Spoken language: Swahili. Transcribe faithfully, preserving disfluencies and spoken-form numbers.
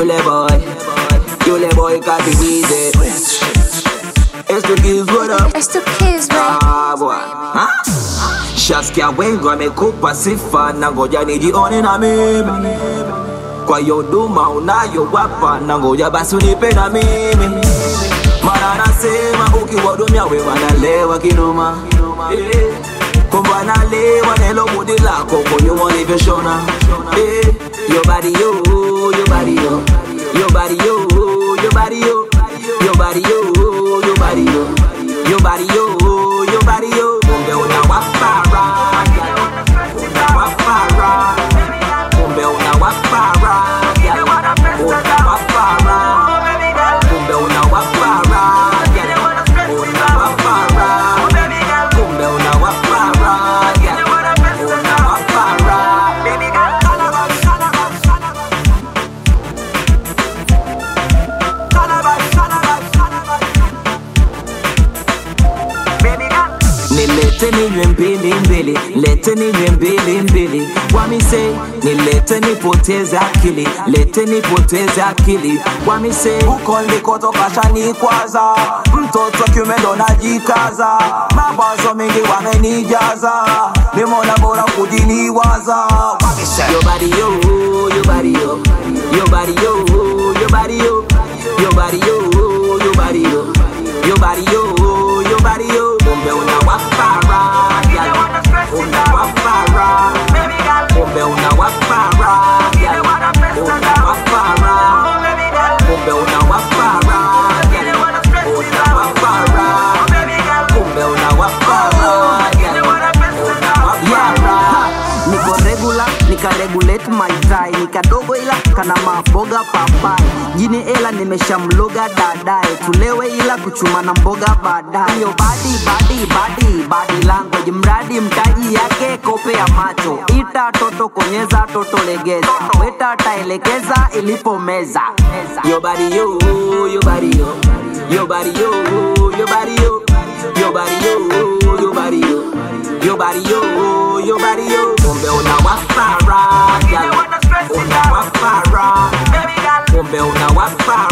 Yule boy, yule boy got the easy. It's the kids, what up? It's the kids, man. Ah, boy. Huh? Shaskia wengu amekupa sifa na ngoja nijione na mimi. Kwa hiyo duma unayowapa na ngoja basi unipe na mimi. Mara nasema ukiwadumia wewe wanalewa kinoma. Eh, kumba nalewa nelo mudi lako konyo motivationa. Eh, your body yo, your body yo, your body yo, your body yo, your body yo, your body yo, your body yo, your body yo. Kumbe unawapara, unawapara, kumbe unawapara, unawapara, kumbe unawapara, unawapara, kumbe unawapara, unawapara. Nilete ninywe mbili mbili, lete ninywe mbili mbili. Wamise, nilete nipoteze akili, lete nipoteze akili. Wamise, uko ndikotoka shani kwaza, mtoto kiume ndo najikaza. Mawazo mengi wamenijaza, nimeona bora kujiliwaza. Wamise, your body yo, your body yo, your body yo, your body yo, your body yo, your body yo, your body yo, your body yo. Kumbe unawapara, unawapara, kumbe unawapara, unawapara, kumbe unawapara, unawapara, kumbe unawapara, unawapara. Niko regular, nika regulate my tie. Nika dogo ila kana maboga papai. Jini ela nimesha mloga dadae. Tulewe ila kuchuma na mboga baadaye. Yo body, body, body, body language. Mradi mtaji yake kope ya macho. Ita toto konyeza, toto legeza. Weta taelekeza ilipo meza. Your body yo, your body yo, your body yo, your body yo, your body yo, your body yo, your body yo, your body yo. Kumbe unawapara, unawapara, kumbe unawapara.